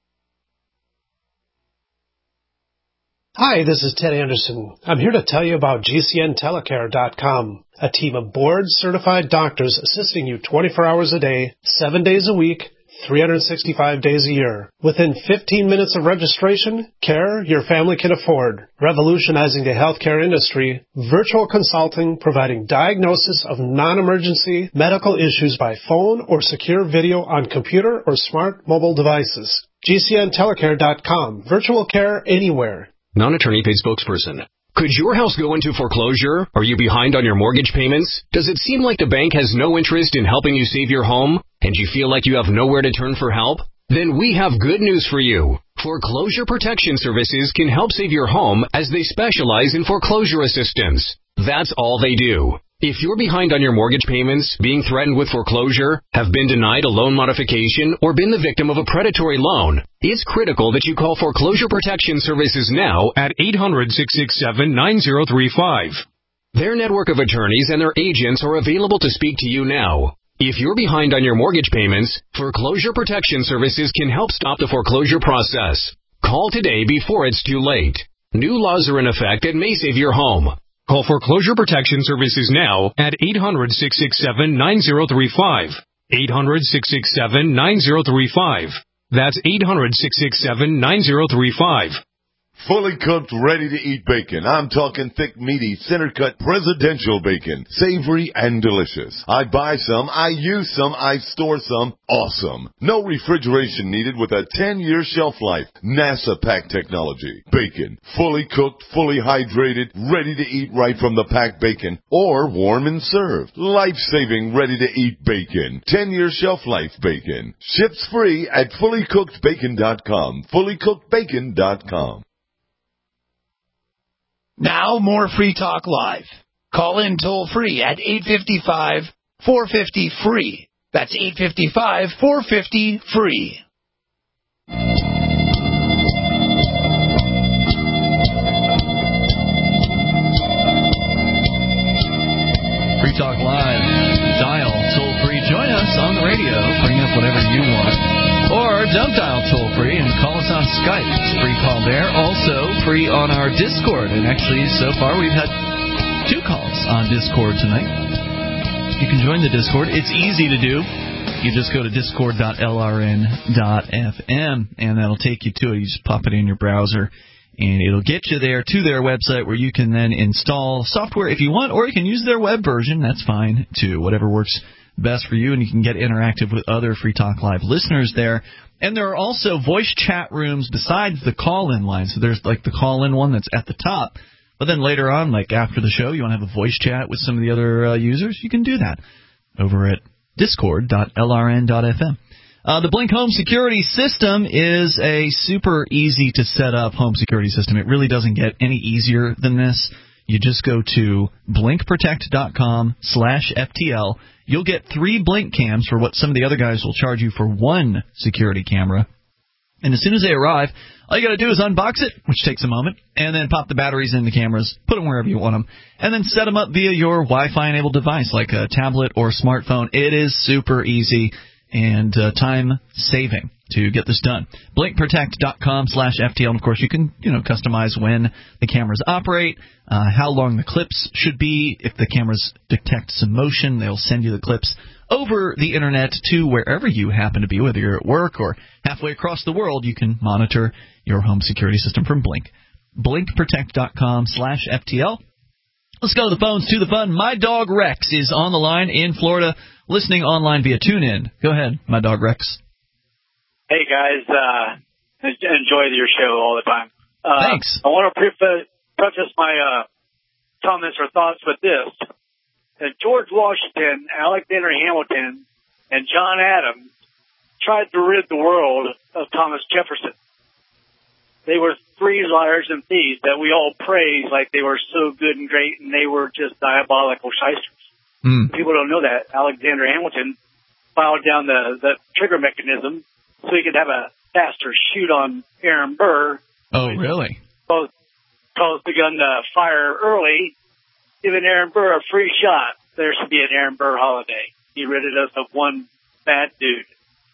Hi, this is Ted Anderson. I'm here to tell you about G C N telecare dot com, a team of board-certified doctors assisting you twenty-four hours a day, seven days a week, three hundred sixty-five days a year. Within fifteen minutes of registration, care your family can afford. Revolutionizing the healthcare industry, virtual consulting providing diagnosis of non-emergency medical issues by phone or secure video on computer or smart mobile devices. G C N telecare dot com. Virtual care anywhere. Non-attorney paid spokesperson. Could your house go into foreclosure? Are you behind on your mortgage payments? Does it seem like the bank has no interest in helping you save your home? And you feel like you have nowhere to turn for help? Then we have good news for you. Foreclosure Protection Services can help save your home as they specialize in foreclosure assistance. That's all they do. If you're behind on your mortgage payments, being threatened with foreclosure, have been denied a loan modification, or been the victim of a predatory loan, it's critical that you call Foreclosure Protection Services now at eight hundred, six six seven, nine zero three five. Their network of attorneys and their agents are available to speak to you now. If you're behind on your mortgage payments, Foreclosure Protection Services can help stop the foreclosure process. Call today before it's too late. New laws are in effect that may save your home. Call Foreclosure Protection Services now at eight hundred, six six seven, nine zero three five. eight hundred, six six seven, nine zero three five. That's eight hundred, six six seven, nine zero three five. Fully cooked, ready-to-eat bacon. I'm talking thick, meaty, center-cut presidential bacon. Savory and delicious. I buy some, I use some, I store some. Awesome. No refrigeration needed with a ten-year shelf life. NASA pack technology. Bacon. Fully cooked, fully hydrated, ready to eat right from the packed bacon. Or warm and served. Life-saving, ready-to-eat bacon. ten-year shelf life bacon. Ships free at fully cooked bacon dot com. fully cooked bacon dot com. Now more Free Talk Live. Call in toll free at eight five five, four five zero, free. That's eight five five, four five zero, free. Free Talk Live. Dial toll free. Join us on the radio. Bring up whatever you want. Or don't dial toll free and call us on Skype. It's a free call there. Also free on our Discord. And actually, so far we've had two calls on Discord tonight. You can join the Discord. It's easy to do. You just go to discord dot l r n dot f m and that'll take you to it. You just pop it in your browser and it'll get you there to their website where you can then install software if you want, or you can use their web version. That's fine too. Whatever works best for you, and you can get interactive with other Free Talk Live listeners there. And there are also voice chat rooms besides the call-in line. So there's like the call-in one that's at the top. But then later on, like after the show, you want to have a voice chat with some of the other uh, users, you can do that over at discord dot l r n dot f m. Uh, the Blink Home Security System is a super easy to set up home security system. It really doesn't get any easier than this. You just go to blink protect dot com slash F T L. You'll get three Blink cams for what some of the other guys will charge you for one security camera. And as soon as they arrive, all you got to do is unbox it, which takes a moment, and then pop the batteries in the cameras, put them wherever you want them, and then set them up via your Wi-Fi enabled device like a tablet or smartphone. It is super easy and uh, time-saving to get this done. blink protect dot com slash F T L. And, of course, you can, you know, customize when the cameras operate, uh, how long the clips should be. If the cameras detect some motion, they'll send you the clips over the Internet to wherever you happen to be, whether you're at work or halfway across the world. You can monitor your home security system from Blink. blink protect dot com slash F T L. Let's go to the phones, to the fun. My dog Rex is on the line in Florida, listening online via TuneIn. Go ahead, my dog Rex. Hey, guys. Uh, enjoy your show all the time. Uh, Thanks. I want to preface, preface my uh, comments or thoughts with this. That George Washington, Alexander Hamilton, and John Adams tried to rid the world of Thomas Jefferson. They were three liars and thieves that we all praise like they were so good and great, and they were just diabolical shysters. Mm. People don't know that. Alexander Hamilton filed down the, the trigger mechanism so he could have a faster shoot on Aaron Burr. Oh, really? Both caused the gun to fire early, giving Aaron Burr a free shot. There should be an Aaron Burr holiday. He ridded us of one bad dude.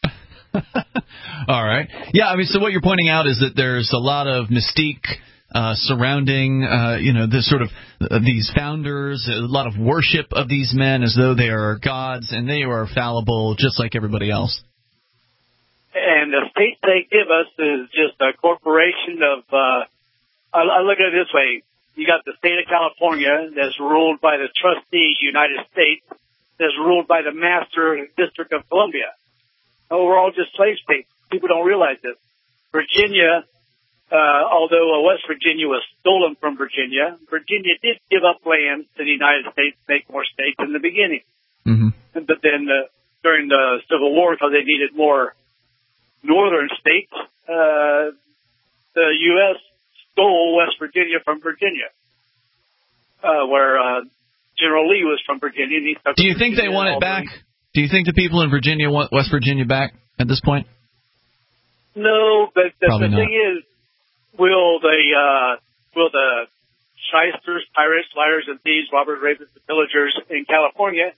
All right. Yeah, I mean, so what you're pointing out is that there's a lot of mystique uh, surrounding, uh, you know, this sort of uh, these founders, a lot of worship of these men as though they are gods and they are fallible just like everybody else. And the state they give us is just a corporation of, uh, I, I look at it this way. You got the state of California that's ruled by the trustee United States, that's ruled by the master District of Columbia. Oh, we're all just slave states. People don't realize this. Virginia, uh, although uh, West Virginia was stolen from Virginia, Virginia did give up land to the United States to make more states in the beginning. Mm-hmm. But then uh, during the Civil War, because they needed more northern states, uh, the U S stole West Virginia from Virginia, uh, where uh, General Lee was from Virginia. And he took Do you think Virginia they want it back? Do you think the people in Virginia want West Virginia back at this point? No, but the, the Probably thing is, will the uh, will the shysters, pirates, liars, and thieves, robbers, rapists, and pillagers in California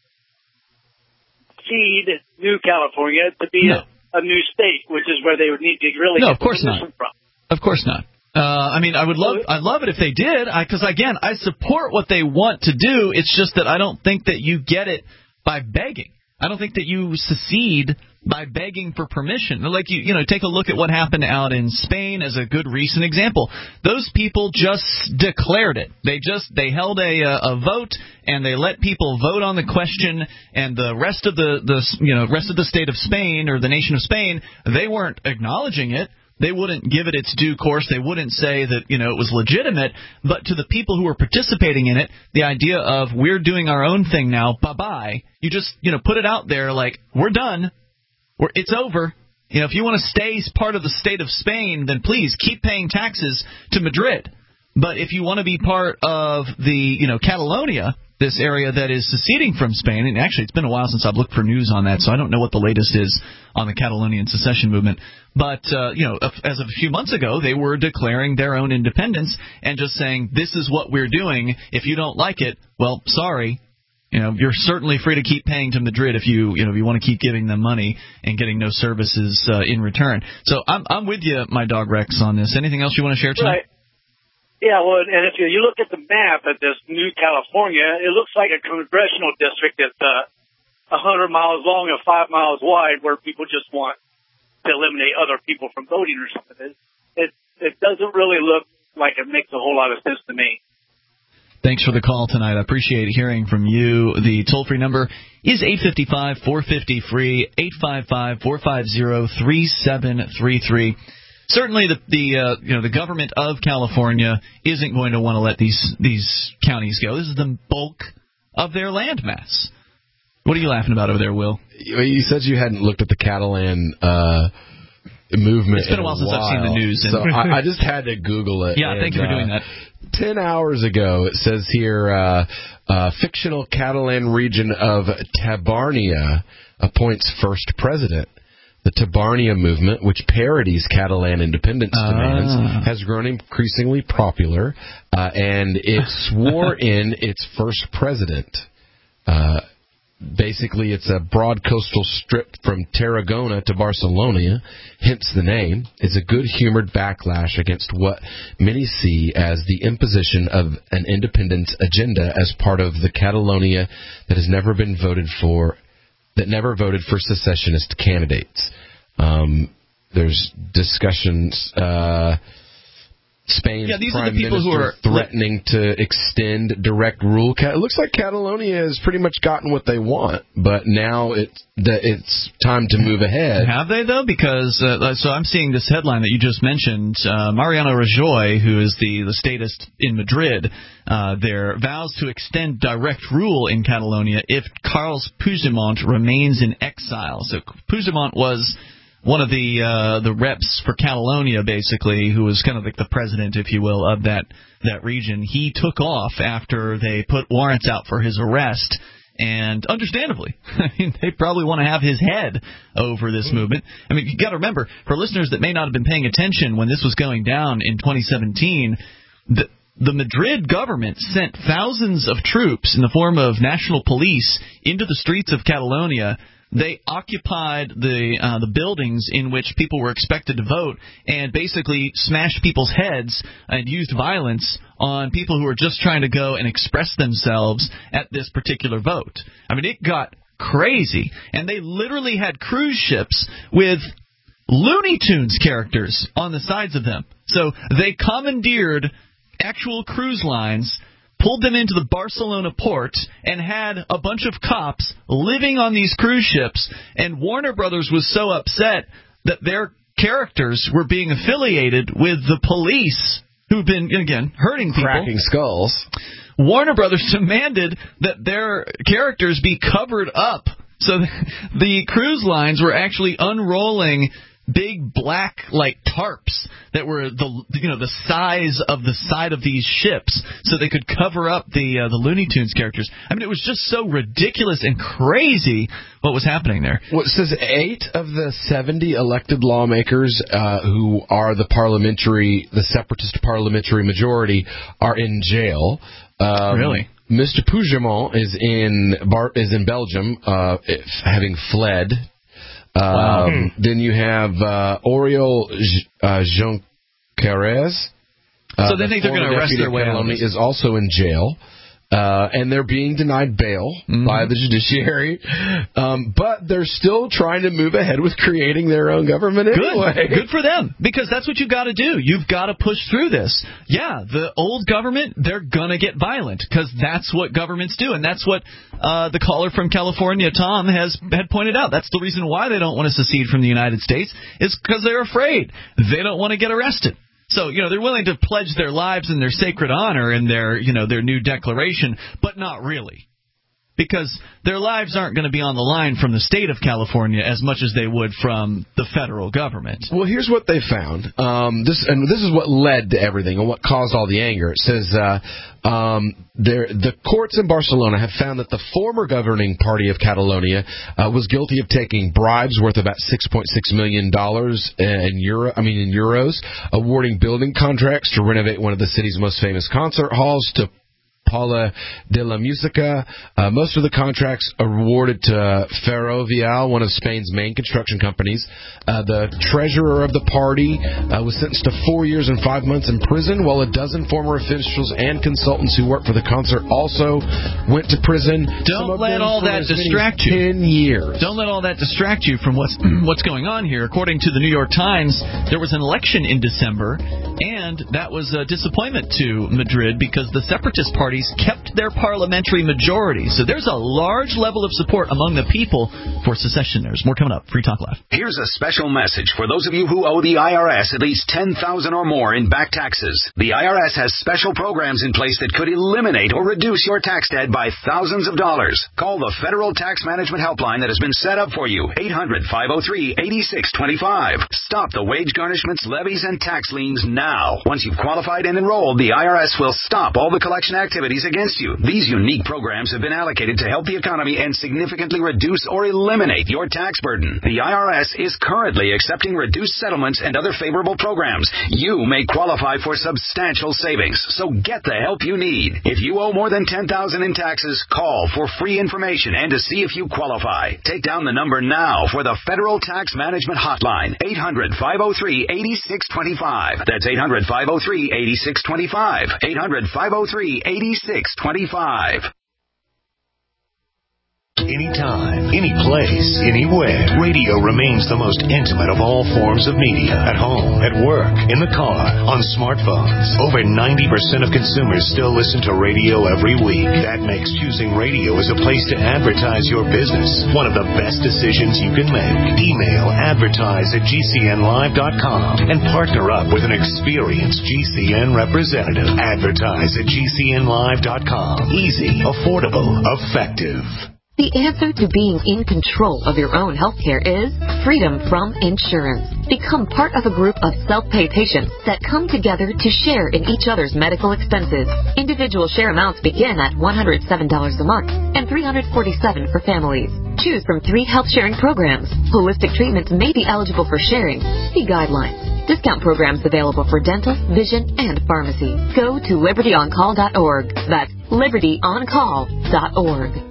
cede New California to be No. a, a new state, which is where they would need to really No, get of course the not. permission from? Of course not. Uh, I mean, I would love, I'd love it if they did, because again, I support what they want to do. It's just that I don't think that you get it by begging. I don't think that you secede by begging for permission. Like you, you know, take a look at what happened out in Spain as a good recent example. Those people just declared it. They just they held a a vote and they let people vote on the question. And the rest of the the you know rest of the state of Spain or the nation of Spain, they weren't acknowledging it. They wouldn't give it its due course. They wouldn't say that, you know, it was legitimate. But to the people who were participating in it, the idea of we're doing our own thing now, bye-bye, you just, you know, put it out there like, we're done. We're, it's over. You know, if you want to stay part of the state of Spain, then please keep paying taxes to Madrid. But if you want to be part of the, you know, Catalonia, this area that is seceding from Spain, and actually it's been a while since I've looked for news on that, so I don't know what the latest is on the Catalonian secession movement. But, uh, you know, as of a few months ago, they were declaring their own independence and just saying, this is what we're doing. If you don't like it, well, sorry. You know, you're certainly free to keep paying to Madrid if you, you know, if you want to keep giving them money and getting no services uh, in return. So I'm, I'm with you, my dog Rex, on this. Anything else you want to share tonight? Right. Yeah, well, and if you, you look at the map at this new California, it looks like a congressional district that's uh, one hundred miles long and five miles wide, where people just want to eliminate other people from voting or something. It, it, it doesn't really look like it makes a whole lot of sense to me. Thanks for the call tonight. I appreciate hearing from you. The toll-free number is eight five five, four five zero, free, eight five five, four five zero, three seven three three. Certainly, the the uh, you know the government of California isn't going to want to let these these counties go. This is the bulk of their land mass. What are you laughing about over there, Will? You said you hadn't looked at the Catalan uh, movement. It's been a while since I've seen the news. So I, I just had to Google it. Yeah, and, thank you for uh, doing that. Ten hours ago, it says here, uh, uh, fictional Catalan region of Tabarnia appoints first president. The Tabarnia movement, which parodies Catalan independence Ah. demands, has grown increasingly popular, uh, and it swore in its first president. Uh, basically, it's a broad coastal strip from Tarragona to Barcelona, hence the name. It's a good-humored backlash against what many see as the imposition of an independence agenda as part of the Catalonia that has never been voted for that never voted for secessionist candidates. Um, there's discussions. Uh, Spain's Yeah, these are prime the people who minister are threatening to extend direct rule. It looks like Catalonia has pretty much gotten what they want, but now it's the, it's time to move ahead. Have they, though? Because, uh, so I'm seeing this headline that you just mentioned. Uh, Mariano Rajoy, who is the, the statist in Madrid, uh, there, vows to extend direct rule in Catalonia if Carles Puigdemont remains in exile. So Puigdemont was one of the uh, the reps for Catalonia, basically, who was kind of like the president, if you will, of that, that region. He took off after they put warrants out for his arrest. And understandably, I mean, they probably want to have his head over this movement. I mean, you got to remember, for listeners that may not have been paying attention when this was going down in twenty seventeen, the, the Madrid government sent thousands of troops in the form of national police into the streets of Catalonia. They occupied the uh, the buildings in which people were expected to vote and basically smashed people's heads and used violence on people who were just trying to go and express themselves at this particular vote. I mean, it got crazy. And they literally had cruise ships with Looney Tunes characters on the sides of them. So they commandeered actual cruise lines, pulled them into the Barcelona port, and had a bunch of cops living on these cruise ships. And Warner Brothers was so upset that their characters were being affiliated with the police, who've been, again, hurting people. Cracking skulls. Warner Brothers demanded that their characters be covered up. So the cruise lines were actually unrolling big black like tarps that were the you know the size of the side of these ships, so they could cover up the uh, the Looney Tunes characters. I mean, it was just so ridiculous and crazy what was happening there. Well, it says eight of the seventy elected lawmakers uh, who are the parliamentary, the separatist parliamentary majority, are in jail. Um, really? Mister Puigdemont is in Bar- is in Belgium, uh, having fled. Um, Wow. Then you have uh, Oriol J- uh, Junqueras. Uh, So they the think they're former gonna arrest deputy their way out of Catalonia, this. is also in jail. Uh, and they're being denied bail Mm-hmm. by the judiciary. Um, but they're still trying to move ahead with creating their own government anyway. Good. Good for them, because that's what you've got to do. You've got to push through this. Yeah, the old government, they're going to get violent, because that's what governments do. And that's what uh, the caller from California, Tom, has had pointed out. That's the reason why they don't want to secede from the United States, is because they're afraid. They don't want to get arrested. So, you know, they're willing to pledge their lives and their sacred honor in their, you know, their new declaration, but not really. Because their lives aren't going to be on the line from the state of California as much as they would from the federal government. Well, here's what they found. Um, this and this is what led to everything and what caused all the anger. It says uh, um, there, the courts in Barcelona have found that the former governing party of Catalonia uh, was guilty of taking bribes worth about six point six million dollars in euro. I mean in euros, awarding building contracts to renovate one of the city's most famous concert halls to Paula de la Musica. Uh, most of the contracts are awarded to Ferrovial, one of Spain's main construction companies. Uh, the treasurer of the party uh, was sentenced to four years and five months in prison, while a dozen former officials and consultants who worked for the concert also went to prison. Don't let all that distract you. Ten years. Don't let all that distract you from what's what's going on here. According to the New York Times, there was an election in December, and that was a disappointment to Madrid because the separatist parties kept their parliamentary majority. So there's a large level of support among the people for secession. There's more coming up. Free Talk Live. Here's a special message for those of you who owe the I R S at least ten thousand dollars or more in back taxes. The I R S has special programs in place that could eliminate or reduce your tax debt by thousands of dollars. Call the Federal Tax Management Helpline that has been set up for you. eight hundred, five oh three, eight six two five. Stop the wage garnishments, levies, and tax liens now. Once you've qualified and enrolled, the I R S will stop all the collection activities against you. These unique programs have been allocated to help the economy and significantly reduce or eliminate your tax burden. The I R S is currently accepting reduced settlements and other favorable programs. You may qualify for substantial savings, so get the help you need. If you owe more than ten thousand dollars in taxes, call for free information and to see if you qualify. Take down the number now for the Federal Tax Management Hotline, eight hundred, five oh three, eight six two five. That's eight hundred, five oh three, eight six two five. eight hundred, five oh three, eight six two five. Anytime, any place, anywhere, radio remains the most intimate of all forms of media. At home, at work, in the car, on smartphones. Over ninety percent of consumers still listen to radio every week. That makes choosing radio as a place to advertise your business one of the best decisions you can make. Email advertise at G C N live dot com and partner up with an experienced G C N representative. Advertise at G C N live dot com. Easy, affordable, effective. The answer to being in control of your own healthcare is freedom from insurance. Become part of a group of self-pay patients that come together to share in each other's medical expenses. Individual share amounts begin at one hundred seven dollars a month and three hundred forty-seven dollars for families. Choose from three health sharing programs. Holistic treatments may be eligible for sharing. See guidelines. Discount programs available for dental, vision, and pharmacy. Go to liberty on call dot org. That's liberty on call dot org.